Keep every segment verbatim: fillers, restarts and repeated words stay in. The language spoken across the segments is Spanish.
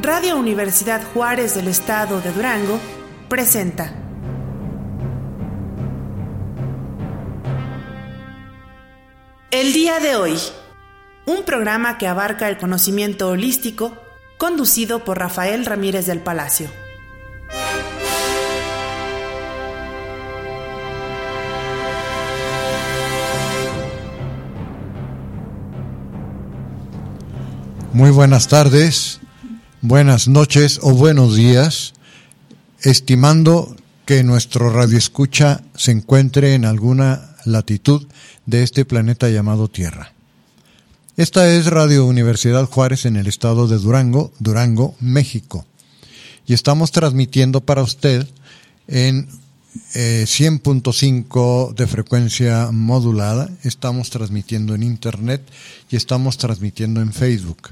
Radio Universidad Juárez del Estado de Durango presenta El día de hoy, un programa que abarca el conocimiento holístico, conducido por Rafael Ramírez del Palacio. Muy buenas tardes, buenas noches o buenos días, estimando que nuestro radioescucha se encuentre en alguna latitud de este planeta llamado Tierra. Esta es Radio Universidad Juárez en el estado de Durango, Durango, México. Y estamos transmitiendo para usted en eh, cien punto cinco de frecuencia modulada. Estamos transmitiendo en internet y estamos transmitiendo en Facebook.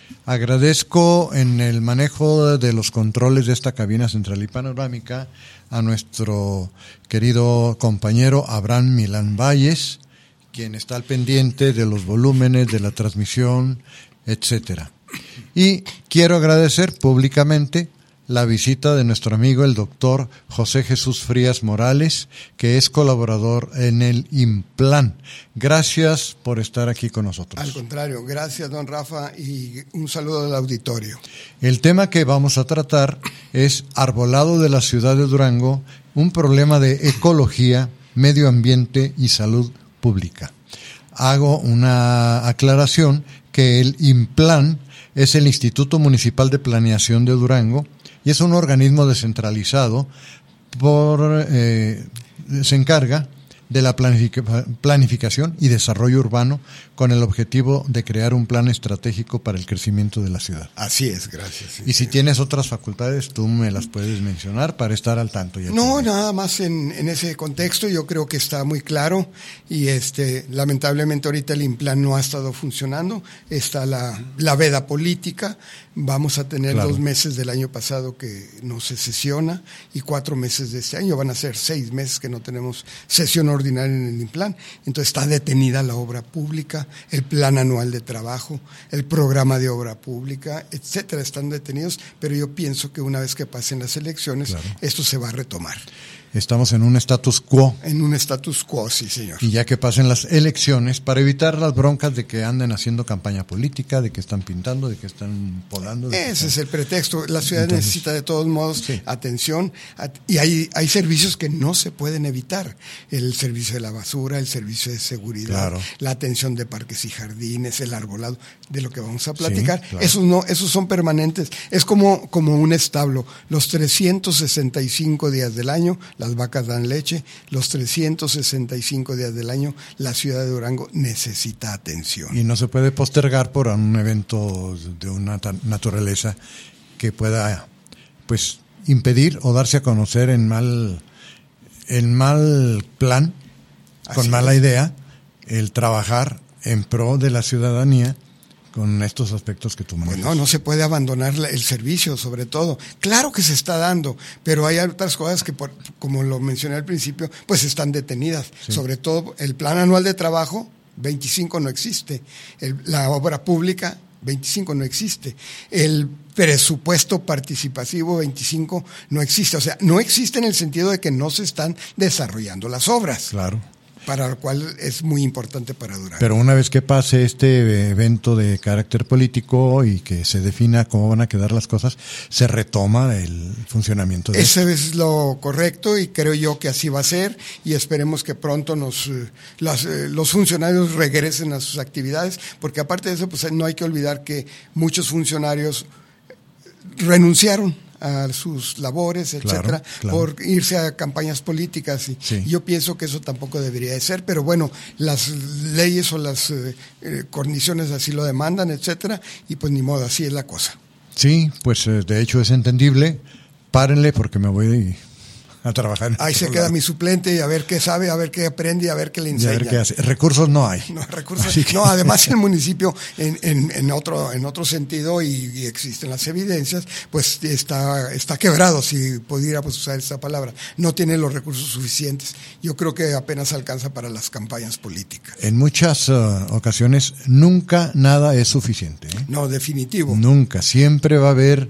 Agradezco en el manejo de los controles de esta cabina central y panorámica a nuestro querido compañero Abraham Milán Valles, quien está al pendiente de los volúmenes de la transmisión, etcétera. Y quiero agradecer públicamente la visita de nuestro amigo el doctor José Jesús Frías Morales, que es colaborador en el IMPLAN. Gracias por estar aquí con nosotros. Al contrario, gracias don Rafa y un saludo al auditorio. El tema que vamos a tratar es arbolado de la ciudad de Durango, un problema de ecología, medio ambiente y salud pública. Hago una aclaración que el IMPLAN es el Instituto Municipal de Planeación de Durango y es un organismo descentralizado por eh, se encarga de la planific- planificación y desarrollo urbano con el objetivo de crear un plan estratégico para el crecimiento de la ciudad. Así es, gracias. Sí, y si sí. tienes otras facultades, tú me las puedes mencionar para estar al tanto. Ya no, también. Nada más en, en ese contexto yo creo que está muy claro y este lamentablemente ahorita el IMPLAN no ha estado funcionando, está la, la veda política, vamos a tener Claro. dos meses del año pasado que no se sesiona y cuatro meses de este año, van a ser seis meses que no tenemos sesión ordinaria en el IMPLAN, entonces está detenida la obra pública, el plan anual de trabajo, el programa de obra pública, etcétera, están detenidos, pero yo pienso que una vez que pasen las elecciones, claro, esto se va a retomar. Estamos en un status quo. En un status quo, sí, señor. Y ya que pasen las elecciones, para evitar las broncas de que anden haciendo campaña política, de que están pintando, de que están podando. Ese están... es el pretexto. La ciudad Entonces, necesita de todos modos sí. atención at- y hay, hay servicios que no se pueden evitar. El servicio de la basura, el servicio de seguridad, claro. la atención de parques y jardines, el arbolado, de lo que vamos a platicar. Sí, claro. Esos no, esos son permanentes. Es como, como un establo. Los trescientos sesenta y cinco días del año, las vacas dan leche, los trescientos sesenta y cinco días del año, la ciudad de Durango necesita atención. Y no se puede postergar por un evento de una naturaleza que pueda, pues, impedir o darse a conocer en mal, en mal plan, Así con mala es. idea, el trabajar en pro de la ciudadanía con estos aspectos que tú manejas. Bueno, no se puede abandonar el servicio, sobre todo. Claro que se está dando, pero hay otras cosas que, por, como lo mencioné al principio, pues están detenidas. Sí. Sobre todo el plan anual de trabajo, veinticinco no existe. El, la obra pública, veinticinco no existe. El presupuesto participativo, veinticinco no existe. O sea, no existe en el sentido de que no se están desarrollando las obras. Claro. Para lo cual es muy importante para Durango. Pero una vez que pase este evento de carácter político y que se defina cómo van a quedar las cosas, se retoma el funcionamiento de Ese es lo correcto y creo yo que así va a ser y esperemos que pronto nos las, los funcionarios regresen a sus actividades, porque aparte de eso, pues no hay que olvidar que muchos funcionarios renunciaron a sus labores, etcétera, claro, claro. por irse a campañas políticas. Y sí. Yo pienso que eso tampoco debería de ser, pero bueno, las leyes o las eh, eh, condiciones así lo demandan, etcétera, y pues ni modo, así es la cosa. Sí, pues de hecho es entendible. Párenle porque me voy a trabajar. Ahí se queda lado. Mi suplente y a ver qué sabe, a ver qué aprende y a ver qué le enseña. Y a ver qué hace. Recursos no hay. No, recursos, que... no además el municipio, en, en, en, otro, en otro sentido, y, y existen las evidencias, pues está, está quebrado, si pudiéramos usar esa palabra. No tiene los recursos suficientes. Yo creo que apenas alcanza para las campañas políticas. En muchas uh, ocasiones nunca nada es suficiente. ¿eh? No, definitivo. Nunca. Siempre va a haber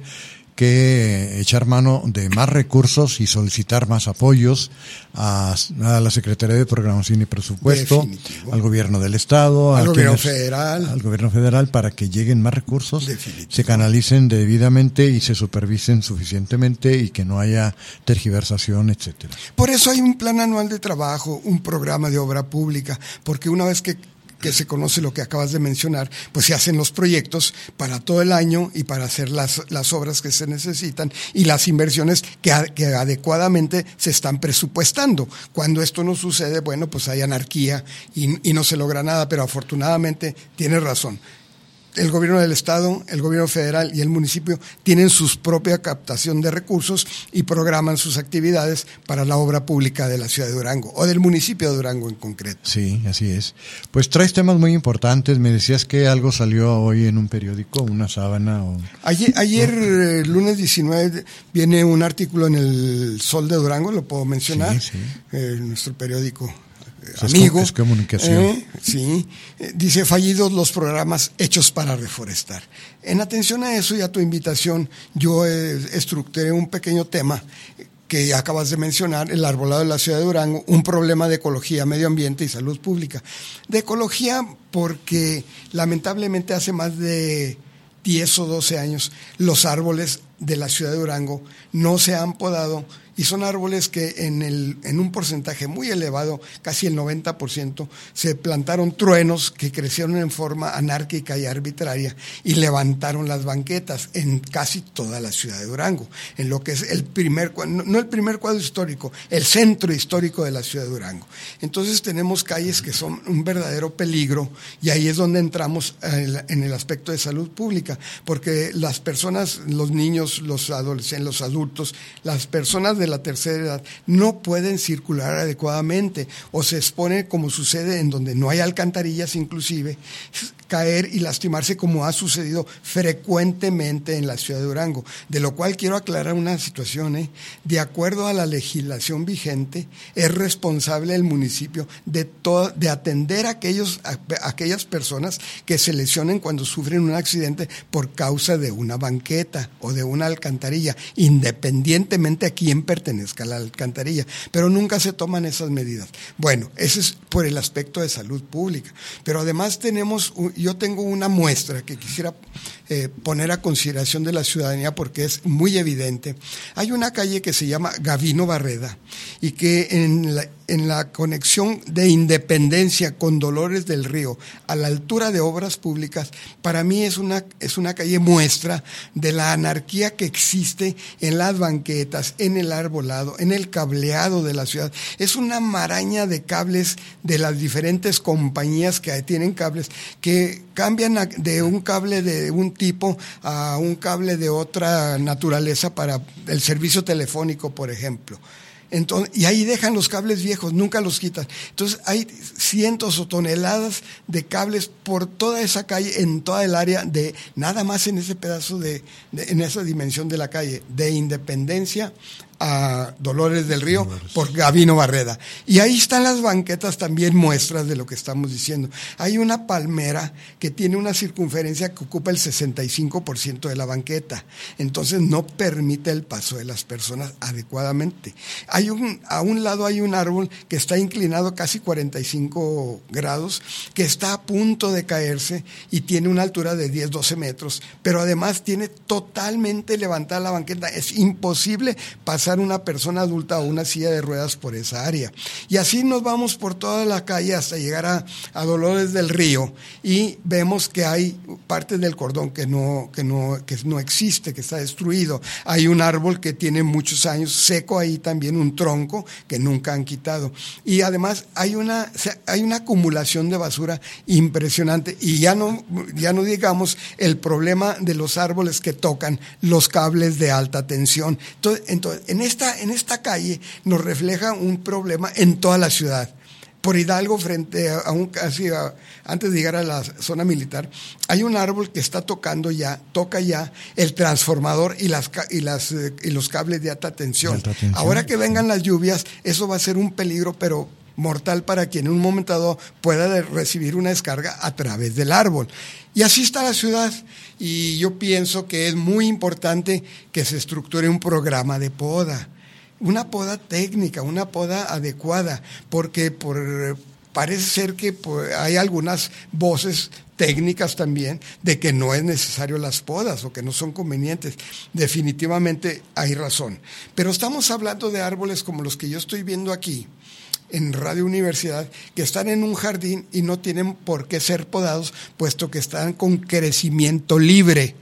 que echar mano de más recursos y solicitar más apoyos a, a la Secretaría de Programación y Presupuesto, definitivo. Al Gobierno del Estado, al Gobierno quienes, Federal, al Gobierno Federal para que lleguen más recursos, definitivo. Se canalicen debidamente y se supervisen suficientemente y que no haya tergiversación, etcétera. Por eso hay un plan anual de trabajo, un programa de obra pública, porque una vez que que se conoce lo que acabas de mencionar, pues se hacen los proyectos para todo el año y para hacer las, las obras que se necesitan y las inversiones que, que adecuadamente se están presupuestando. Cuando esto no sucede, bueno, pues hay anarquía y, y no se logra nada, pero afortunadamente tienes razón. El gobierno del estado, el gobierno federal y el municipio tienen su propia captación de recursos y programan sus actividades para la obra pública de la ciudad de Durango o del municipio de Durango en concreto. Sí, así es. Pues traes temas muy importantes. Me decías que algo salió hoy en un periódico, una sábana. O... Ayer, ayer eh, lunes diecinueve, viene un artículo en el Sol de Durango, lo puedo mencionar, sí, sí. Eh, nuestro periódico. Amigo, es comunicación. Eh, sí, eh, dice fallidos los programas hechos para reforestar. En atención a eso y a tu invitación, yo eh, estructuré un pequeño tema que acabas de mencionar, el arbolado de la ciudad de Durango, un problema de ecología, medio ambiente y salud pública. De ecología porque lamentablemente hace más de diez o doce años los árboles de la ciudad de Durango no se han podado. Y son árboles que en, el, en un porcentaje muy elevado, casi el noventa por ciento, se plantaron truenos que crecieron en forma anárquica y arbitraria y levantaron las banquetas en casi toda la ciudad de Durango, en lo que es el primer, no el primer cuadro histórico, el centro histórico de la ciudad de Durango. Entonces tenemos calles que son un verdadero peligro y ahí es donde entramos en el aspecto de salud pública, porque las personas, los niños, los adolescentes, los adultos, las personas de la tercera edad no pueden circular adecuadamente o se exponen, como sucede en donde no hay alcantarillas, inclusive caer y lastimarse, como ha sucedido frecuentemente en la ciudad de Durango, de lo cual quiero aclarar una situación, ¿eh? De acuerdo a la legislación vigente, es responsable el municipio de, to- de atender a, aquellos, a, a aquellas personas que se lesionen cuando sufren un accidente por causa de una banqueta o de una alcantarilla, independientemente a quién pertenezca a la alcantarilla, pero nunca se toman esas medidas. Bueno, ese es por el aspecto de salud pública, pero además tenemos, yo tengo una muestra que quisiera eh, poner a consideración de la ciudadanía porque es muy evidente. Hay una calle que se llama Gavino Barreda y que en la, en la conexión de Independencia con Dolores del Río, a la altura de Obras Públicas, para mí es una, es una calle muestra de la anarquía que existe en las banquetas, en el arbolado, en el cableado de la ciudad. Es una maraña de cables de las diferentes compañías que tienen cables, que cambian de un cable de un tipo a un cable de otra naturaleza para el servicio telefónico, por ejemplo. Entonces, y ahí dejan los cables viejos, nunca los quitan. Entonces hay cientos o toneladas de cables por toda esa calle, en toda el área de, nada más en ese pedazo de, de en esa dimensión de la calle, de Independencia a Dolores del Río por Gavino Barreda. Y ahí están las banquetas también muestras de lo que estamos diciendo. Hay una palmera que tiene una circunferencia que ocupa el sesenta y cinco por ciento de la banqueta. Entonces no permite el paso de las personas adecuadamente. Hay un, a un lado hay un árbol que está inclinado casi cuarenta y cinco grados, que está a punto de caerse y tiene una altura de diez, doce metros, pero además tiene totalmente levantada la banqueta. Es imposible pasar una persona adulta o una silla de ruedas por esa área. Y así nos vamos por toda la calle hasta llegar a, a Dolores del Río y vemos que hay partes del cordón que no, que no, que no existe, que está destruido. Hay un árbol que tiene muchos años seco ahí también, un tronco que nunca han quitado. Y además hay una, hay una acumulación de basura impresionante y ya no, ya no digamos el problema de los árboles que tocan los cables de alta tensión. Entonces, entonces en en esta, en esta calle nos refleja un problema en toda la ciudad. Por Hidalgo, frente a, a un casi a, antes de llegar a la zona militar, hay un árbol que está tocando ya, toca ya el transformador y las y las eh, y los cables de alta tensión. alta tensión. Ahora que vengan las lluvias, eso va a ser un peligro, pero mortal para quien en un momento dado pueda recibir una descarga a través del árbol. Y así está la ciudad. Y yo pienso que es muy importante que se estructure un programa de poda. Una poda técnica, una poda adecuada, porque por, parece ser que por, hay algunas voces técnicas también de que no es necesario las podas o que no son convenientes. Definitivamente hay razón. Pero estamos hablando de árboles como los que yo estoy viendo aquí, en Radio Universidad, que están en un jardín y no tienen por qué ser podados, puesto que están con crecimiento libre.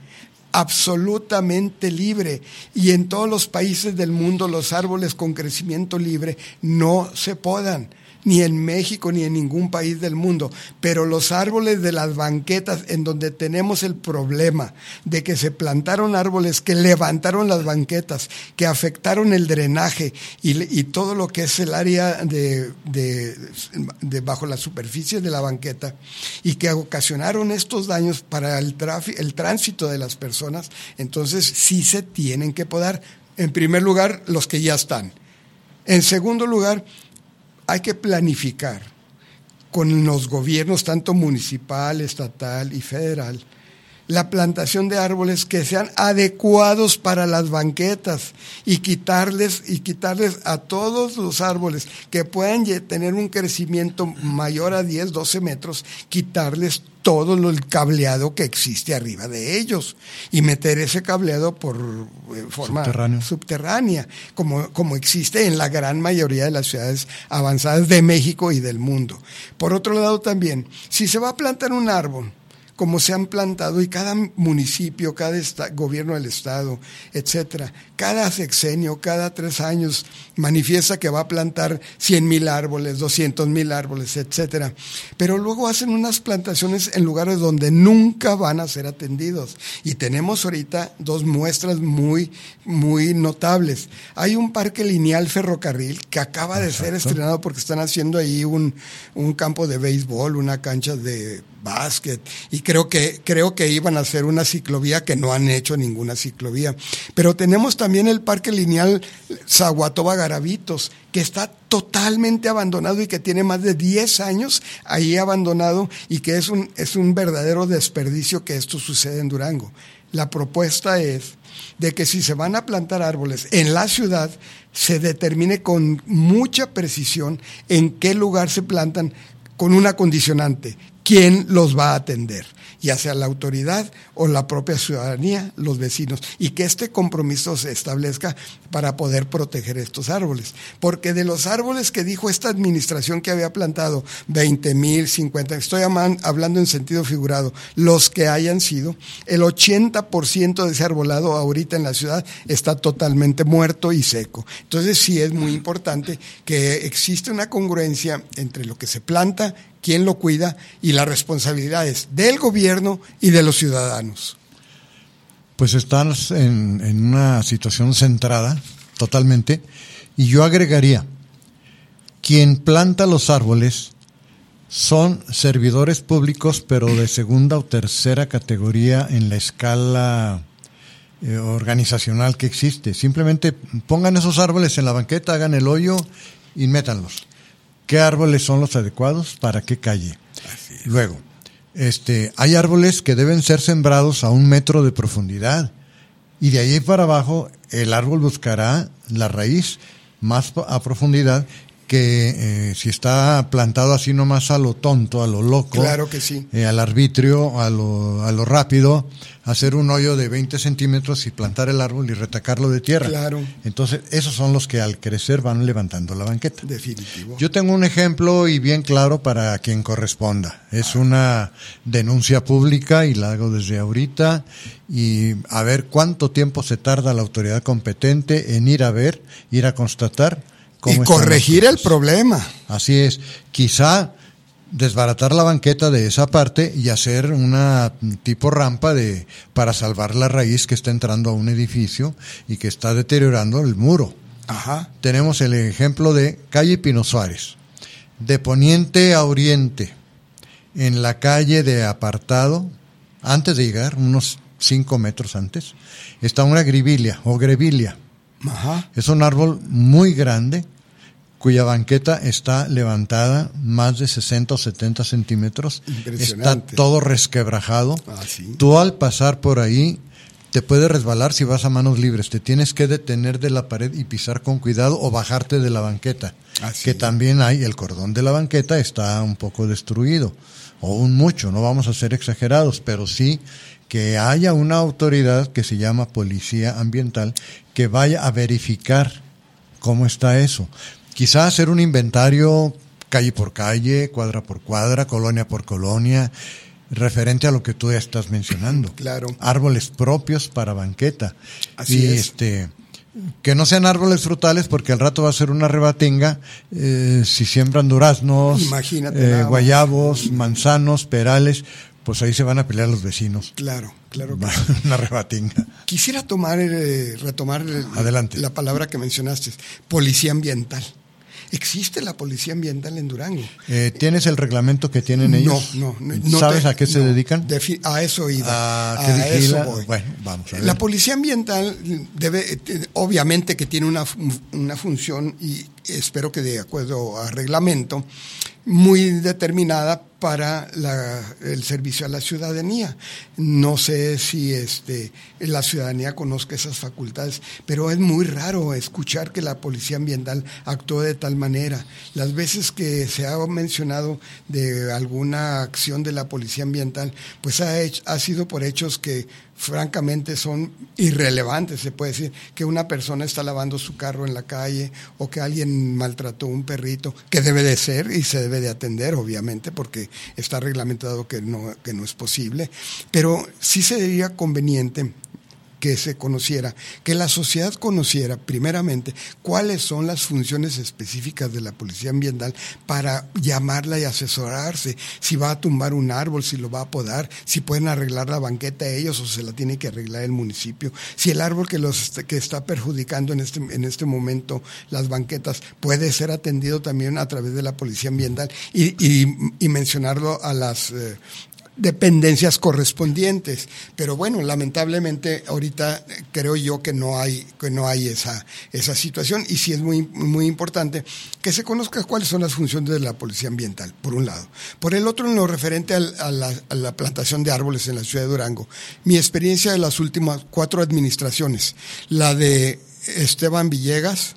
Absolutamente libre, y en todos los países del mundo los árboles con crecimiento libre no se podan, ni en México ni en ningún país del mundo, pero los árboles de las banquetas, en donde tenemos el problema de que se plantaron árboles que levantaron las banquetas, que afectaron el drenaje y, y todo lo que es el área de, de, de bajo la superficie de la banqueta, y que ocasionaron estos daños para el, tráfico, el tránsito de las personas, entonces sí se tienen que podar. En primer lugar, los que ya están. En segundo lugar, hay que planificar con los gobiernos, tanto municipal, estatal y federal, la plantación de árboles que sean adecuados para las banquetas y quitarles, y quitarles a todos los árboles que puedan tener un crecimiento mayor a diez, doce metros, quitarles todo el cableado que existe arriba de ellos y meter ese cableado por forma Subterráneo. subterránea, como, como existe en la gran mayoría de las ciudades avanzadas de México y del mundo. Por otro lado también, si se va a plantar un árbol, como se han plantado, y cada municipio, cada esta, gobierno del estado, etcétera, cada sexenio, cada tres años manifiesta que va a plantar cien mil árboles, doscientos mil árboles, etcétera. Pero luego hacen unas plantaciones en lugares donde nunca van a ser atendidos. Y tenemos ahorita dos muestras muy, muy notables. Hay un parque lineal ferrocarril que acaba de Exacto. ser estrenado porque están haciendo ahí un, un campo de béisbol, una cancha de básquet, y creo que creo que iban a hacer una ciclovía, que no han hecho ninguna ciclovía. Pero tenemos también el parque lineal Zaguatoba Garavitos, que está totalmente abandonado y que tiene más de diez años ahí abandonado, y que es un es un verdadero desperdicio que esto sucede en Durango. La propuesta es de que si se van a plantar árboles en la ciudad, se determine con mucha precisión en qué lugar se plantan, con una condicionante: ¿quién los va a atender? Ya sea la autoridad o la propia ciudadanía, los vecinos, y que este compromiso se establezca para poder proteger estos árboles. Porque de los árboles que dijo esta administración que había plantado, veinte mil, cincuenta, estoy hablando en sentido figurado, los que hayan sido, el ochenta por ciento de ese arbolado ahorita en la ciudad está totalmente muerto y seco. Entonces sí es muy importante que existe una congruencia entre lo que se planta, quién lo cuida y las responsabilidades del gobierno y de los ciudadanos. Pues estás en, en una situación centrada totalmente, y yo agregaría, quien planta los árboles son servidores públicos, pero de segunda o tercera categoría en la escala eh, organizacional que existe. Simplemente pongan esos árboles en la banqueta, hagan el hoyo y métanlos. ¿Qué árboles son los adecuados para qué calle? Luego, este, hay árboles que deben ser sembrados a un metro de profundidad, y de ahí para abajo el árbol buscará la raíz más a profundidad que eh, si está plantado así nomás a lo tonto, a lo loco, claro que sí, eh, al arbitrio, a lo, a lo rápido, hacer un hoyo de veinte centímetros y plantar el árbol y retacarlo de tierra. Claro. Entonces, esos son los que al crecer van levantando la banqueta. Definitivo. Yo tengo un ejemplo y bien claro para quien corresponda. Es una denuncia pública y la hago desde ahorita, y a ver cuánto tiempo se tarda la autoridad competente en ir a ver, ir a constatar y corregir el problema. Así es. Quizá desbaratar la banqueta de esa parte y hacer una tipo rampa de para salvar la raíz que está entrando a un edificio y que está deteriorando el muro. Ajá. Tenemos el ejemplo de calle Pino Suárez. De poniente a oriente, en la calle de Apartado, antes de llegar, unos cinco metros antes, está una grivilia o grevilia. Ajá. Es un árbol muy grande, cuya banqueta está levantada más de sesenta o setenta centímetros. Impresionante. Está todo resquebrajado. Ah, ¿sí? Tú al pasar por ahí te puedes resbalar si vas a manos libres. Te tienes que detener de la pared y pisar con cuidado o bajarte de la banqueta. Ah, ¿sí? Que también hay, el cordón de la banqueta está un poco destruido, o un mucho, no vamos a ser exagerados, pero sí que haya una autoridad que se llama Policía Ambiental que vaya a verificar cómo está eso. Quizá hacer un inventario calle por calle, cuadra por cuadra, colonia por colonia, referente a lo que tú ya estás mencionando. Claro. Árboles propios para banqueta. Así y es. este que no sean árboles frutales porque al rato va a ser una rebatinga eh, si siembran duraznos, Imagínate, eh, guayabos, manzanos, perales, pues ahí se van a pelear los vecinos. Claro, claro que Va, sí. una rebatinga. Quisiera tomar, eh, retomar el- Adelante. la palabra que mencionaste, policía ambiental. ¿Existe la policía ambiental en Durango? Eh, ¿Tienes el reglamento que tienen ellos? No, no. no ¿Sabes te- a qué se no, dedican? defi- a eso iba. ¿A qué a vigila? eso voy. Bueno, vamos a ver. La policía ambiental debe, eh, obviamente que tiene una, fun- una función, y espero que de acuerdo a reglamento, muy determinada para la, el servicio a la ciudadanía. No sé si este, la ciudadanía conozca esas facultades, pero es muy raro escuchar que la policía ambiental actuó de tal manera. Las veces que se ha mencionado de alguna acción de la policía ambiental, pues ha, hecho, ha sido por hechos que francamente son irrelevantes. Se puede decir que una persona está lavando su carro en la calle o que alguien maltrató a un perrito, que debe de ser y se debe de atender, obviamente, porque está reglamentado que no, que no es posible, pero sí sería conveniente que se conociera, que la sociedad conociera primeramente cuáles son las funciones específicas de la policía ambiental para llamarla y asesorarse, si va a tumbar un árbol, si lo va a podar, si pueden arreglar la banqueta ellos o se la tiene que arreglar el municipio, si el árbol que los que está perjudicando en este, en este momento las banquetas puede ser atendido también a través de la policía ambiental y, y, y mencionarlo a las eh, dependencias correspondientes, pero bueno, lamentablemente ahorita creo yo que no hay que no hay esa esa situación, y sí es muy muy importante que se conozca cuáles son las funciones de la policía ambiental, por un lado. Por el otro, en lo referente al, a, la, a la plantación de árboles en la ciudad de Durango, mi experiencia de las últimas cuatro administraciones, la de Esteban Villegas,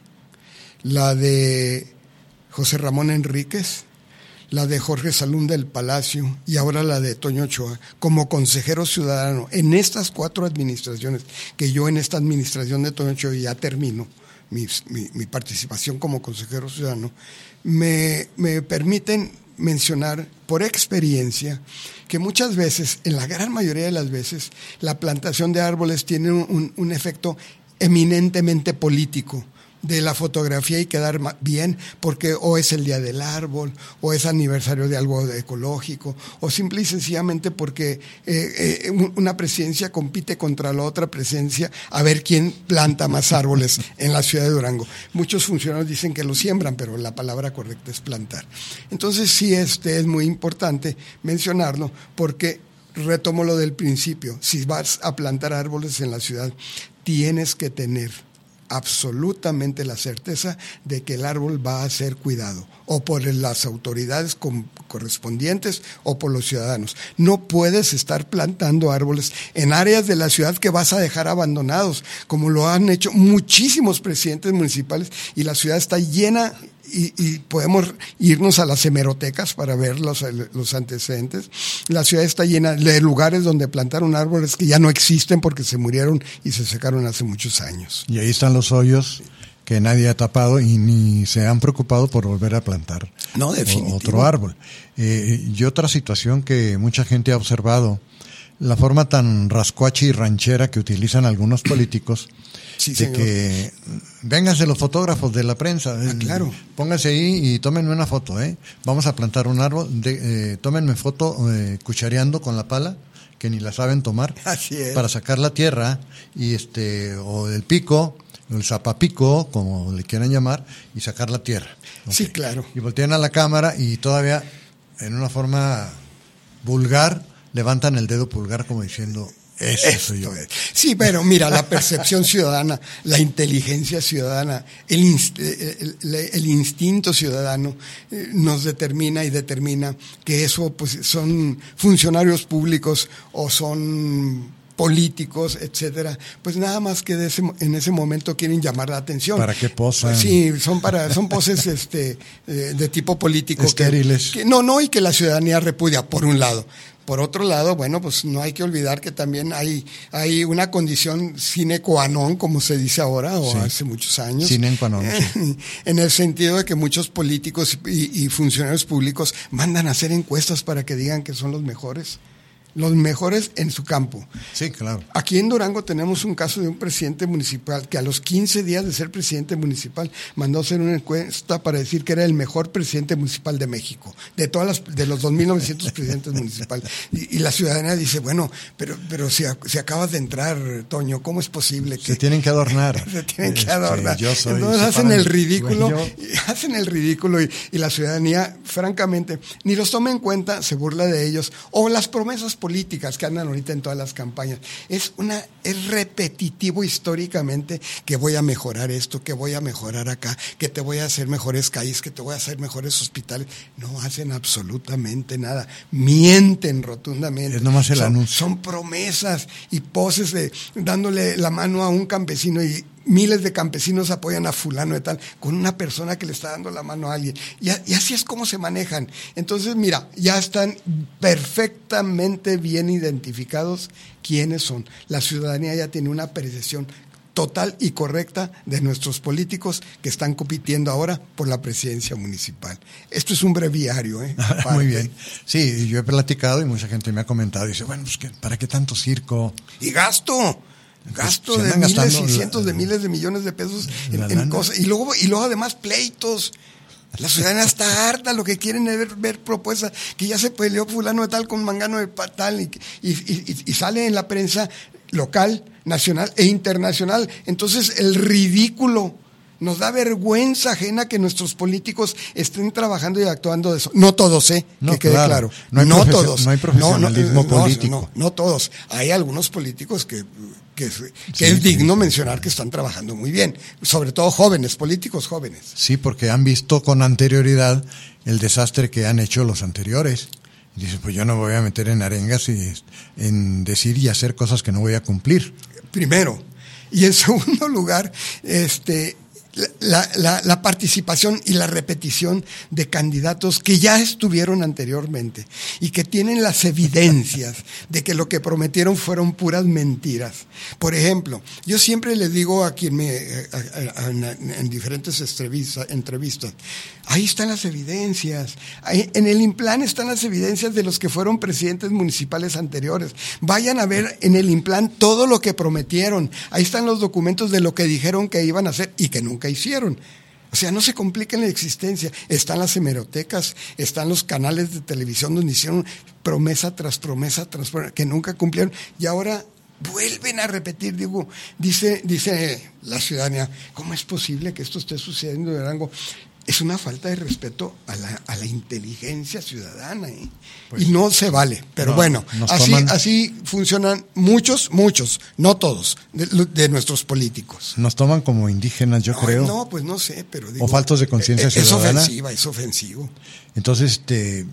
la de José Ramón Enríquez, la de Jorge Salún del Palacio y ahora la de Toño Ochoa, como consejero ciudadano, en estas cuatro administraciones, que yo en esta administración de Toño Ochoa ya termino mi, mi, mi participación como consejero ciudadano, me, me permiten mencionar por experiencia que muchas veces, en la gran mayoría de las veces, la plantación de árboles tiene un, un efecto eminentemente político. De la fotografía y quedar bien porque o es el día del árbol o es aniversario de algo ecológico o simple y sencillamente porque eh, eh, una presidencia compite contra la otra presidencia a ver quién planta más árboles en la ciudad de Durango. Muchos funcionarios dicen que lo siembran, pero la palabra correcta es plantar. Entonces sí, este es muy importante mencionarlo porque retomo lo del principio. Si vas a plantar árboles en la ciudad, tienes que tener absolutamente la certeza de que el árbol va a ser cuidado, o por las autoridades correspondientes o por los ciudadanos. No puedes estar plantando árboles en áreas de la ciudad que vas a dejar abandonados, como lo han hecho muchísimos presidentes municipales, y la ciudad está llena. Y, y podemos irnos a las hemerotecas para ver los, los antecedentes. La ciudad está llena de lugares donde plantaron árboles que ya no existen porque se murieron y se secaron hace muchos años. Y ahí están los hoyos que nadie ha tapado y ni se han preocupado por volver a plantar no, definitivo. otro árbol. Eh, y otra situación que mucha gente ha observado, la forma tan rascuacha y ranchera que utilizan algunos políticos, sí, de señor. que vénganse los fotógrafos de la prensa, ah, claro. pónganse ahí y tómenme una foto, ¿eh? Vamos a plantar un árbol, de, eh, tómenme foto eh, cuchareando con la pala, que ni la saben tomar, Así es. para sacar la tierra y este o el pico el zapapico, como le quieran llamar, y sacar la tierra. Okay. Sí, claro. Y voltean a la cámara y todavía, en una forma vulgar, levantan el dedo pulgar como diciendo, eso soy yo. Sí, pero mira, la percepción ciudadana, la inteligencia ciudadana, el, inst- el, el, el instinto ciudadano eh, nos determina y determina que eso pues son funcionarios públicos o son políticos, etcétera, pues nada más que de ese, en ese momento quieren llamar la atención. ¿Para qué posan? Sí, son para son poses este eh, de tipo político. Estériles. Que, que, no, no, y que la ciudadanía repudia, por un lado. Por otro lado, bueno, pues no hay que olvidar que también hay, hay una condición sine qua non, como se dice ahora, o sí, hace muchos años. Sine qua non, sí. En el sentido de que muchos políticos y, y funcionarios públicos mandan a hacer encuestas para que digan que son los mejores. Los mejores en su campo. Sí, claro. Aquí en Durango tenemos un caso de un presidente municipal que a los quince días de ser presidente municipal mandó a hacer una encuesta para decir que era el mejor presidente municipal de México, de todas las, de los dos mil novecientos presidentes municipales. Y, y la ciudadanía dice, bueno, pero, pero si, si acabas de entrar, Toño, ¿cómo es posible que... Se tienen que adornar. Se tienen que adornar. Sí, yo soy, Entonces hacen el ridículo, yo... hacen el ridículo y, y la ciudadanía, francamente, ni los toma en cuenta, se burla de ellos, o las promesas políticas que andan ahorita en todas las campañas. Es una es repetitivo históricamente que voy a mejorar esto, que voy a mejorar acá, que te voy a hacer mejores calles, que te voy a hacer mejores hospitales. No hacen absolutamente nada. Mienten rotundamente. Es nomás el son, anuncio. Son promesas y poses de dándole la mano a un campesino y miles de campesinos apoyan a fulano de tal, con una persona que le está dando la mano a alguien. Y, a, y así es como se manejan. Entonces, mira, ya están perfectamente bien identificados quiénes son. La ciudadanía ya tiene una percepción total y correcta de nuestros políticos que están compitiendo ahora por la presidencia municipal. Esto es un breviario, ¿eh? Muy bien. Sí, yo he platicado y mucha gente me ha comentado y dice, bueno, pues, ¿para qué tanto circo? Y gasto. Gasto de miles y cientos de miles de millones de pesos en, en cosas. Y luego, y luego además pleitos. La ciudadanía está harta, lo que quieren es ver, ver propuestas, que ya se peleó fulano de tal con mangano de tal, y, y, y, y sale en la prensa local, nacional e internacional. Entonces el ridículo, nos da vergüenza ajena que nuestros políticos estén trabajando y actuando de eso. No todos, ¿eh? No, que quede claro. claro. No, hay no todos. No hay profesionalismo no, no, político. No, no, no todos. Hay algunos políticos que, que, que sí, es sí, digno sí. mencionar que están trabajando muy bien. Sobre todo jóvenes, políticos jóvenes. Sí, porque han visto con anterioridad el desastre que han hecho los anteriores. Y dicen, pues yo no me voy a meter en arengas y en decir y hacer cosas que no voy a cumplir. Primero. Y en segundo lugar, este... La, la, la participación y la repetición de candidatos que ya estuvieron anteriormente y que tienen las evidencias de que lo que prometieron fueron puras mentiras. Por ejemplo, yo siempre les digo a quien me a, a, a, en diferentes entrevistas, entrevistas, ahí están las evidencias, ahí, en el INPLAN están las evidencias de los que fueron presidentes municipales anteriores. Vayan a ver en el INPLAN todo lo que prometieron, ahí están los documentos de lo que dijeron que iban a hacer y que nunca hicieron. O sea, no se compliquen la existencia. Están las hemerotecas, están los canales de televisión donde hicieron promesa tras promesa tras promesa que nunca cumplieron y ahora vuelven a repetir. Digo, dice, dice la ciudadanía, ¿cómo es posible que esto esté sucediendo en Durango? Es una falta de respeto a la, a la inteligencia ciudadana, ¿eh? Pues, y no se vale. Pero no, bueno, así, toman, así funcionan muchos, muchos, no todos, de, de nuestros políticos. Nos toman como indígenas, yo no, creo. No, pues no sé, pero digo, o faltos de conciencia ciudadana. Es ofensiva, es ofensivo. Entonces, este,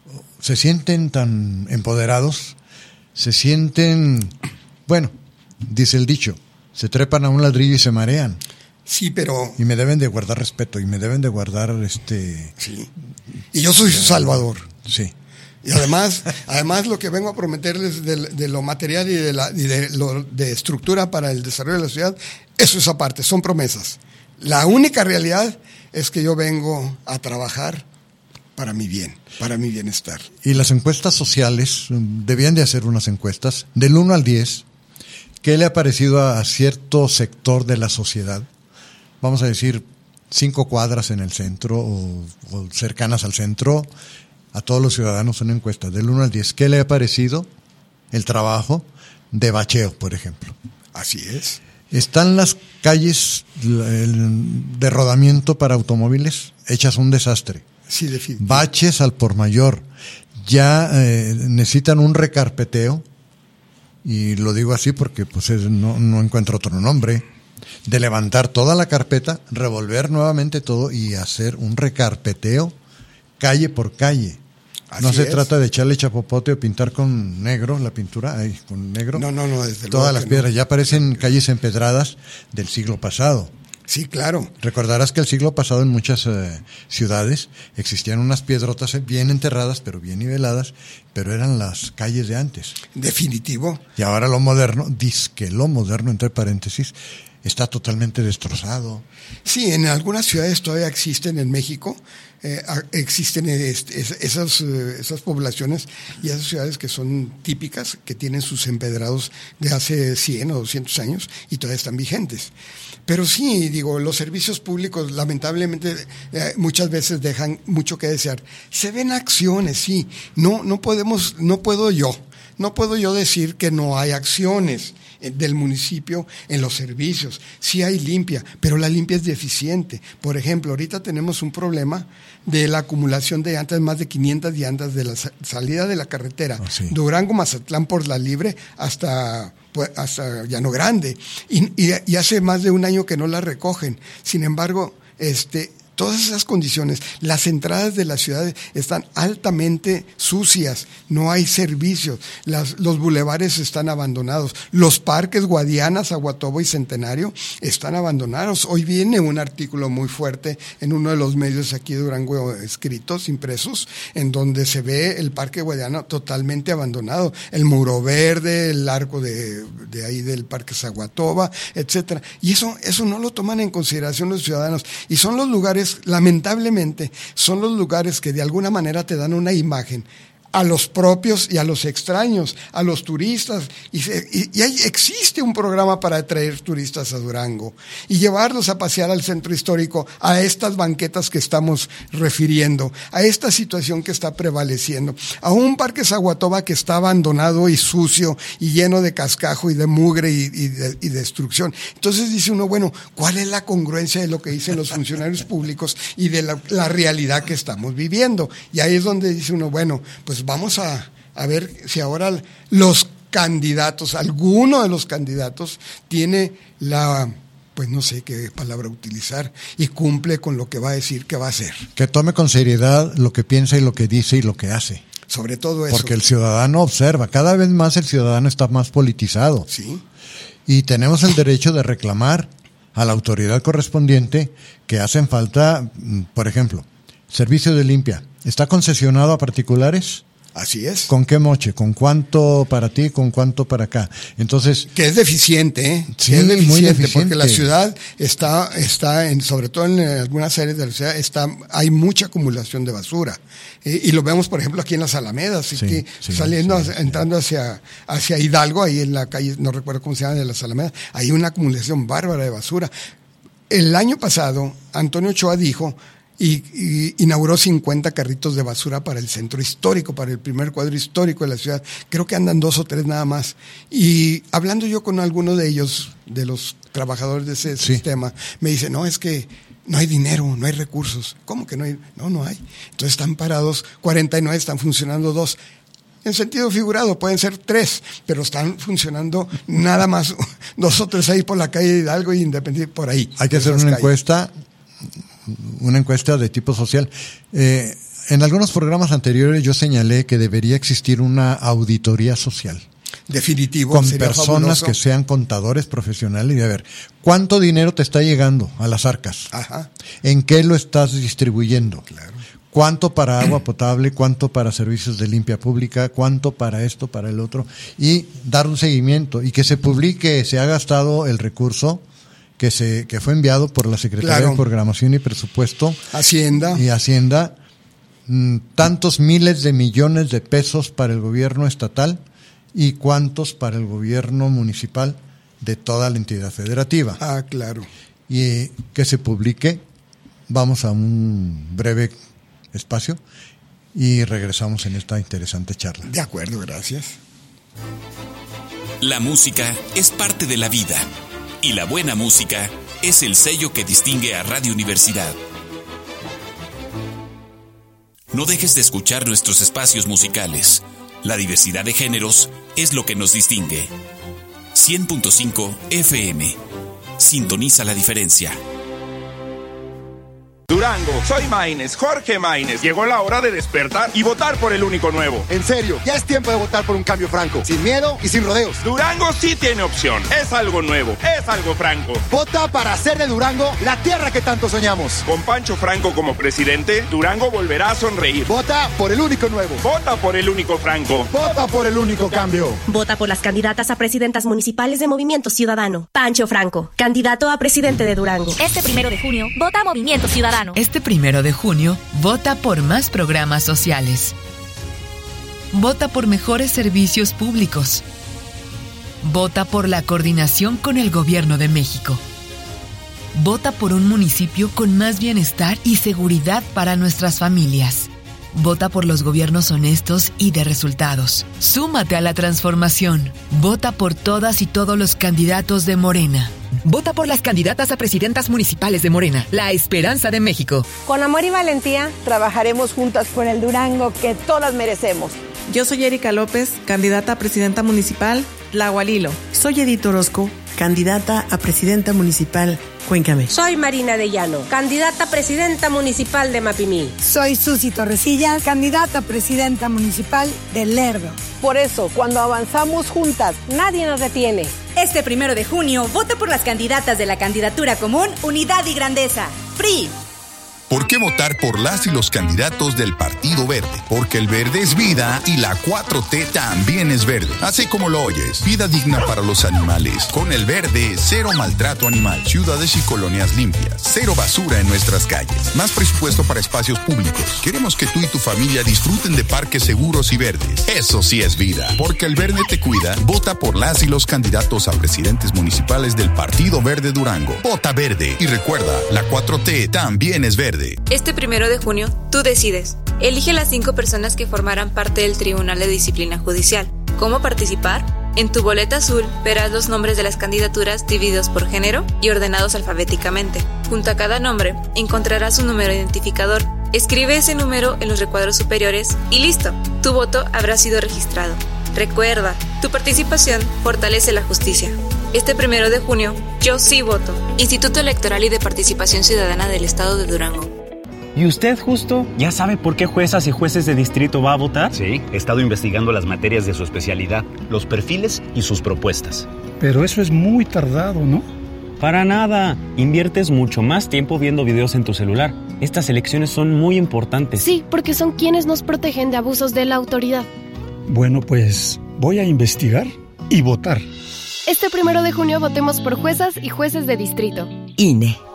se sienten tan empoderados, se sienten, bueno, dice el dicho, se trepan a un ladrillo y se marean. Sí, pero... Y me deben de guardar respeto, y me deben de guardar este... Sí. Y yo soy su salvador. Sí. Y además, además lo que vengo a prometerles de, de lo material y de la y de lo de estructura para el desarrollo de la ciudad, eso es aparte, son promesas. La única realidad es que yo vengo a trabajar para mi bien, para mi bienestar. Y las encuestas sociales, debían de hacer unas encuestas, del uno al diez, ¿qué le ha parecido a cierto sector de la sociedad? Vamos a decir, cinco cuadras en el centro o, o cercanas al centro, a todos los ciudadanos una encuesta del uno al diez. ¿Qué le ha parecido el trabajo de bacheo, por ejemplo? Así es. Están las calles de rodamiento para automóviles hechas un desastre. Sí, definitivamente. Baches al por mayor. Ya eh, necesitan un recarpeteo, y lo digo así porque pues es, no, no encuentro otro nombre, de levantar toda la carpeta, revolver nuevamente todo y hacer un recarpeteo calle por calle. Así no se es. Trata de echarle chapopote o pintar con negro la pintura, ay, con negro. No, no, no, desde Todas las piedras, no. Ya parecen calles empedradas del siglo pasado. Sí, claro. Recordarás que el siglo pasado en muchas eh, ciudades existían unas piedrotas bien enterradas, pero bien niveladas, pero eran las calles de antes. Definitivo. Y ahora lo moderno, disque lo moderno, entre paréntesis, está totalmente destrozado. Sí, en algunas ciudades todavía existen en México, eh, existen este, esas, esas poblaciones y esas ciudades que son típicas, que tienen sus empedrados de hace cien o doscientos años y todavía están vigentes. Pero sí, digo, los servicios públicos lamentablemente eh, muchas veces dejan mucho que desear. Se ven acciones, sí. No, no podemos, no puedo yo, no puedo yo decir que no hay acciones del municipio en los servicios. Sí hay limpia, pero la limpia es deficiente. Por ejemplo, ahorita tenemos un problema de la acumulación de llantas, más de quinientas llantas de la salida de la carretera oh, sí. Durango-Mazatlán por la Libre hasta... hasta Llano Grande, y, y, y hace más de un año que no la recogen. Sin embargo, este, todas esas condiciones, las entradas de la ciudad están altamente sucias, no hay servicios, las, los bulevares están abandonados, los parques Guadianas, Aguatobo y Centenario están abandonados. Hoy viene un artículo muy fuerte en uno de los medios aquí de Durango escritos, impresos, en donde se ve el parque Guadiana totalmente abandonado, el muro verde, el arco de, de ahí del parque Zaguatoba, etcétera. Y eso, eso no lo toman en consideración los ciudadanos, y son los lugares, lamentablemente, son los lugares que de alguna manera te dan una imagen a los propios y a los extraños, a los turistas, y, se, y, y hay, existe un programa para atraer turistas a Durango y llevarlos a pasear al centro histórico, a estas banquetas que estamos refiriendo, a esta situación que está prevaleciendo, a un parque Zaguatoba que está abandonado y sucio y lleno de cascajo y de mugre y, y, de, y destrucción. Entonces dice uno, bueno, ¿cuál es la congruencia de lo que dicen los funcionarios públicos y de la, la realidad que estamos viviendo? Y ahí es donde dice uno, bueno, pues vamos a, a ver si ahora los candidatos, alguno de los candidatos tiene la, pues no sé qué palabra utilizar, y cumple con lo que va a decir que va a hacer. Que tome con seriedad lo que piensa y lo que dice y lo que hace. Sobre todo eso. Porque el ciudadano observa, cada vez más el ciudadano está más politizado. Sí. Y tenemos el derecho de reclamar a la autoridad correspondiente que hacen falta, por ejemplo, servicio de limpia. ¿Está concesionado a particulares? Así es. ¿Con qué moche? ¿Con cuánto para ti? ¿Con cuánto para acá? Entonces, que es deficiente, ¿eh? Sí, es deficiente, muy deficiente. Porque la ciudad está, está en, sobre todo en algunas áreas de la ciudad, está, hay mucha acumulación de basura. Eh, y lo vemos, por ejemplo, aquí en las Alamedas, sí, que sí, saliendo, sí, entrando sí. hacia, hacia Hidalgo, ahí en la calle, no recuerdo cómo se llama, de las Alamedas, hay una acumulación bárbara de basura. El año pasado, Antonio Ochoa dijo, Y, y inauguró cincuenta carritos de basura para el centro histórico, para el primer cuadro histórico de la ciudad. Creo que andan dos o tres nada más. Y hablando yo con alguno de ellos, de los trabajadores de ese sí. sistema, me dice, no, es que no hay dinero, no hay recursos. ¿Cómo que no hay? No, no hay. Entonces están parados cuarenta y nueve, están funcionando dos. En sentido figurado, pueden ser tres, pero están funcionando nada más dos o tres ahí por la calle de Hidalgo y Independiente, por ahí. Hay que hacer una calles. encuesta... una encuesta de tipo social. Eh, en algunos programas anteriores yo señalé que debería existir una auditoría social. Definitivo. Con personas fabuloso. que sean contadores profesionales y a ver, ¿cuánto dinero te está llegando a las arcas? Ajá. ¿En qué lo estás distribuyendo? Claro. ¿Cuánto para agua potable? ¿Cuánto para servicios de limpia pública? ¿Cuánto para esto, para el otro? Y dar un seguimiento y que se publique, se ha gastado el recurso que se que fue enviado por la Secretaría claro. de Programación y Presupuesto Hacienda y Hacienda mmm, tantos miles de millones de pesos para el gobierno estatal y cuántos para el gobierno municipal de toda la entidad federativa. Ah, claro. Y que se publique. Vamos a un breve espacio y regresamos en esta interesante charla. De acuerdo, gracias. La música es parte de la vida. Y la buena música es el sello que distingue a Radio Universidad. No dejes de escuchar nuestros espacios musicales. La diversidad de géneros es lo que nos distingue. cien punto cinco F M. Sintoniza la diferencia. Durango, soy Maínez, Jorge Maínez. Llegó la hora de despertar y votar por el único nuevo. En serio, ya es tiempo de votar por un cambio franco, sin miedo y sin rodeos. Durango sí tiene opción, es algo nuevo, es algo franco. Vota para hacer de Durango la tierra que tanto soñamos. Con Pancho Franco como presidente, Durango volverá a sonreír. Vota por el único nuevo. Vota por el único franco. Vota por el único cambio. Vota por las candidatas a presidentas municipales de Movimiento Ciudadano. Pancho Franco, candidato a presidente de Durango. Este primero de junio, vota Movimiento Ciudadano. Este primero de junio, vota por más programas sociales. Vota por mejores servicios públicos. Vota por la coordinación con el Gobierno de México. Vota por un municipio con más bienestar y seguridad para nuestras familias. Vota por los gobiernos honestos y de resultados. Súmate a la transformación. Vota por todas y todos los candidatos de Morena. Vota por las candidatas a presidentas municipales de Morena, la esperanza de México. Con amor y valentía, trabajaremos juntas por el Durango que todas merecemos. Yo soy Erika López, candidata a presidenta municipal, Tlahualilo. Soy Edith Orozco, candidata a presidenta municipal, Cuéncame. Soy Marina de Llano, candidata a presidenta municipal de Mapimí. Soy Susi Torresillas, candidata a presidenta municipal de Lerdo. Por eso, cuando avanzamos juntas, nadie nos detiene. Este primero de junio, vota por las candidatas de la candidatura común Unidad y Grandeza. P R I. ¿Por qué votar por las y los candidatos del Partido Verde? Porque el verde es vida y la cuatro T también es verde. Así como lo oyes, vida digna para los animales. Con el verde, cero maltrato animal, ciudades y colonias limpias, cero basura en nuestras calles, más presupuesto para espacios públicos. Queremos que tú y tu familia disfruten de parques seguros y verdes. Eso sí es vida. Porque el verde te cuida, vota por las y los candidatos a presidentes municipales del Partido Verde Durango. Vota verde. Y recuerda, la cuatro T también es verde. Este primero de junio, tú decides. Elige las cinco personas que formarán parte del Tribunal de Disciplina Judicial. ¿Cómo participar? En tu boleta azul verás los nombres de las candidaturas divididos por género y ordenados alfabéticamente. Junto a cada nombre encontrarás un número identificador. Escribe ese número en los recuadros superiores y listo, tu voto habrá sido registrado. Recuerda, tu participación fortalece la justicia. Este primero de junio, yo sí voto. Instituto Electoral y de Participación Ciudadana del Estado de Durango. ¿Y usted, justo, ya sabe por qué juezas y jueces de distrito va a votar? Sí, he estado investigando las materias de su especialidad, los perfiles y sus propuestas. Pero eso es muy tardado, ¿no? Para nada. Inviertes mucho más tiempo viendo videos en tu celular. Estas elecciones son muy importantes. Sí, porque son quienes nos protegen de abusos de la autoridad. Bueno, pues voy a investigar y votar. Este primero de junio votemos por juezas y jueces de distrito. I N E.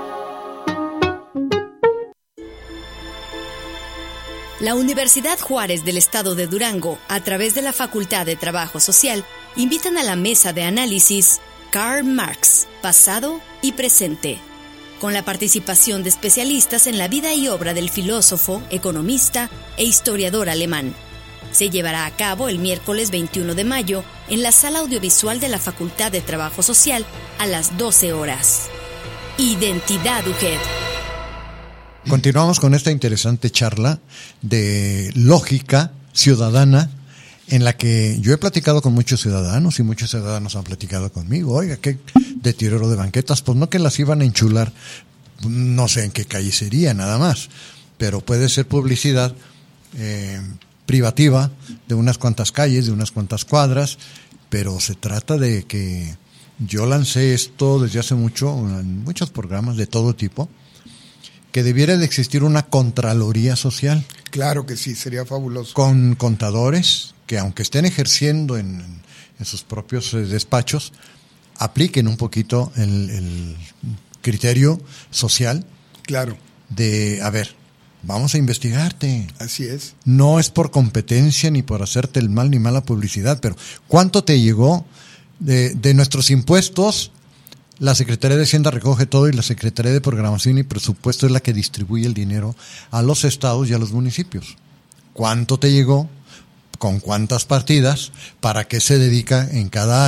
La Universidad Juárez del Estado de Durango, a través de la Facultad de Trabajo Social, invitan a la mesa de análisis Karl Marx, pasado y presente, con la participación de especialistas en la vida y obra del filósofo, economista e historiador alemán. Se llevará a cabo el miércoles veintiuno de mayo en la sala audiovisual de la Facultad de Trabajo Social a las doce horas. Identidad U G E D. Continuamos con esta interesante charla de lógica ciudadana en la que yo he platicado con muchos ciudadanos y muchos ciudadanos han platicado conmigo. Oiga, qué deterioro de banquetas, pues no que las iban a enchular, no sé en qué calle sería nada más, pero puede ser publicidad eh, privativa de unas cuantas calles, de unas cuantas cuadras, pero se trata de que yo lancé esto desde hace mucho, en muchos programas de todo tipo, que debiera de existir una contraloría social. Claro que sí, sería fabuloso. Con contadores que, aunque estén ejerciendo en, en sus propios despachos, apliquen un poquito el, el criterio social. Claro. De, a ver, vamos a investigarte. Así es. No es por competencia ni por hacerte el mal ni mala publicidad, pero ¿cuánto te llegó de, de nuestros impuestos? La Secretaría de Hacienda recoge todo y la Secretaría de Programación y Presupuesto es la que distribuye el dinero a los estados y a los municipios. ¿Cuánto te llegó? ¿Con cuántas partidas? ¿Para qué se dedica en cada área?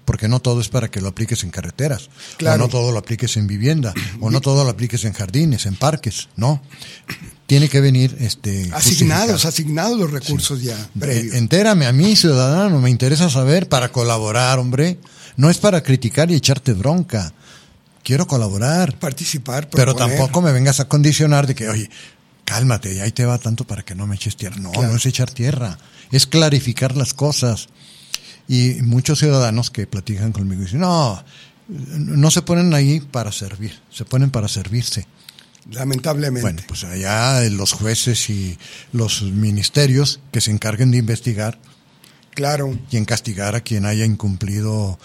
porque no todo es para que lo apliques en carreteras, claro. o no todo lo apliques en vivienda, o no todo lo apliques en jardines, en parques, no. Tiene que venir este asignados, asignados los recursos sí. ya previos. Entérame a mí, ciudadano, me interesa saber para colaborar, hombre. No es para criticar y echarte bronca. Quiero colaborar. Participar, proponer. Pero tampoco me vengas a condicionar de que, oye, cálmate, ahí te va tanto para que no me eches tierra. No, claro. no es echar tierra, es clarificar las cosas. Y muchos ciudadanos que platican conmigo dicen, no, no se ponen ahí para servir, se ponen para servirse. Lamentablemente. Bueno, pues allá los jueces y los ministerios que se encarguen de investigar. Claro. Y en castigar a quien haya incumplido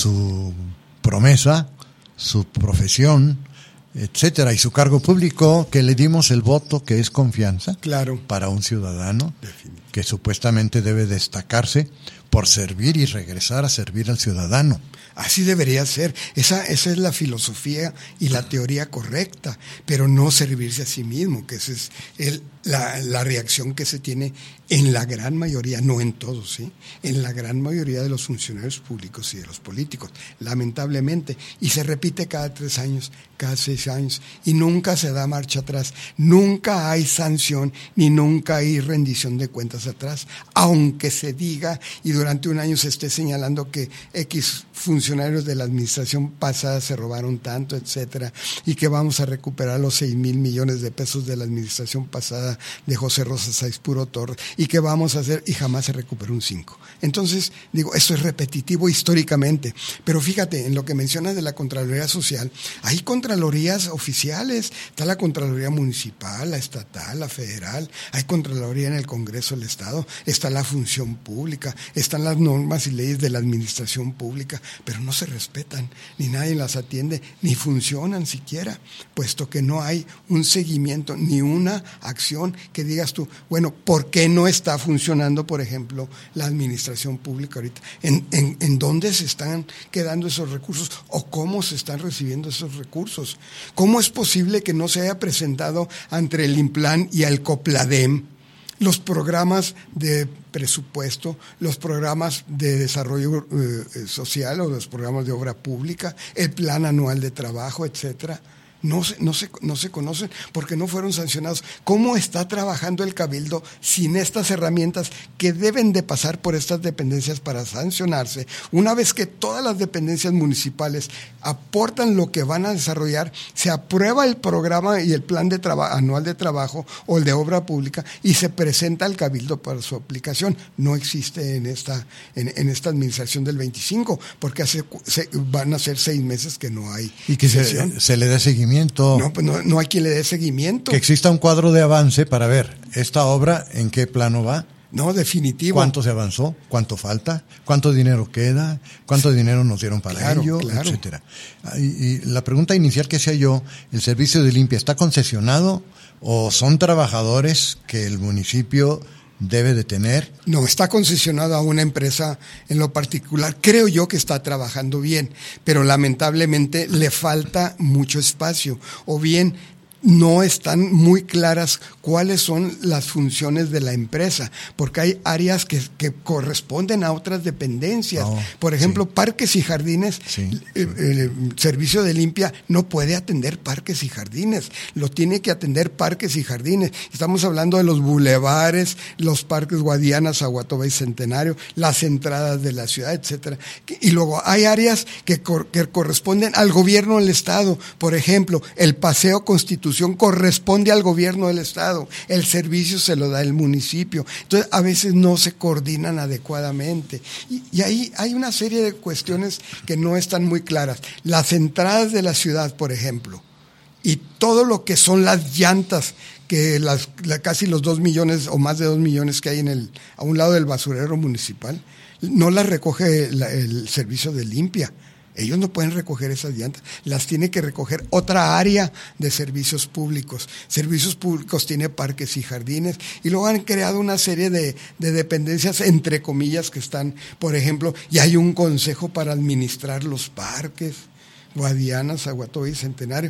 su promesa, su profesión, etcétera, y su cargo público, que le dimos el voto que es confianza. Claro. Para un ciudadano que supuestamente debe destacarse por servir y regresar a servir al ciudadano. Así debería ser. Esa, esa es la filosofía y la teoría correcta, pero no servirse a sí mismo, que esa es el, la, la reacción que se tiene en la gran mayoría, no en todos, ¿sí? En la gran mayoría de los funcionarios públicos y de los políticos, lamentablemente. Y se repite cada tres años, cada seis años, y nunca se da marcha atrás. Nunca hay sanción, ni nunca hay rendición de cuentas atrás, aunque se diga y durante un año se esté señalando que X funcionarios de la administración pasada se robaron tanto, etcétera, y que vamos a recuperar los seis mil millones de pesos de la administración pasada de José Rosa Sáiz Puro Torres, y que vamos a hacer, y jamás se recuperó un cinco. Entonces, digo, esto es repetitivo históricamente, pero fíjate, en lo que mencionas de la Contraloría Social, hay Contralorías oficiales, está la Contraloría Municipal, la Estatal, la Federal, hay Contraloría en el Congreso del Estado, está la Función Pública, están las normas y leyes de la administración pública, pero no se respetan, ni nadie las atiende, ni funcionan siquiera, puesto que no hay un seguimiento, ni una acción que digas tú, bueno, ¿por qué no está funcionando, por ejemplo, la administración pública ahorita? ¿En, en, en dónde se están quedando esos recursos o cómo se están recibiendo esos recursos? ¿Cómo es posible que no se haya presentado ante el INPLAN y el COPLADEM los programas de presupuesto, los programas de desarrollo eh, social o los programas de obra pública, el plan anual de trabajo, etcétera? No se, no, se, no se conocen porque no fueron sancionados. ¿Cómo está trabajando el Cabildo sin estas herramientas que deben de pasar por estas dependencias para sancionarse? Una vez que todas las dependencias municipales aportan lo que van a desarrollar, se aprueba el programa y el plan de traba- anual de trabajo o el de obra pública y se presenta al Cabildo para su aplicación. No existe en esta, en, en esta administración del veinticinco, porque hace, se, van a ser seis meses que no hay. Y que se, se le dé seguimiento. No, pues no, no hay quien le dé seguimiento. Que exista un cuadro de avance para ver esta obra en qué plano va. No, definitivo. ¿Cuánto se avanzó? ¿Cuánto falta? ¿Cuánto dinero queda? ¿Cuánto dinero nos dieron para claro, ello? Claro. Etcétera. Y, y la pregunta inicial que hacía yo, ¿el servicio de limpia está concesionado o son trabajadores que el municipio debe de tener? No, está concesionado a una empresa en lo particular. Creo yo que está trabajando bien, pero lamentablemente le falta mucho espacio, o bien no están muy claras cuáles son las funciones de la empresa, porque hay áreas que, que corresponden a otras dependencias. Oh, Por ejemplo, sí. parques y jardines, sí, el, el servicio de limpia no puede atender parques y jardines, lo tiene que atender parques y jardines. Estamos hablando de los bulevares, los parques Guadiana, Zaguatoba y Centenario, las entradas de la ciudad, etcétera. Y luego hay áreas que, cor, que corresponden al gobierno del Estado. Por ejemplo, el Paseo Constitucional corresponde al gobierno del Estado, el servicio se lo da el municipio, entonces a veces no se coordinan adecuadamente y, y ahí hay una serie de cuestiones que no están muy claras. Las entradas de la ciudad, por ejemplo, y todo lo que son las llantas, que las, la, casi los dos millones o más de dos millones que hay en el, a un lado del basurero municipal, no las recoge la, el servicio de limpia. Ellos no pueden recoger esas llantas, las tiene que recoger otra área de servicios públicos. Servicios públicos tiene parques y jardines, y luego han creado una serie de, de dependencias, entre comillas, que están, por ejemplo, y hay un consejo para administrar los parques, Guadiana, Zaguatoba y Centenario,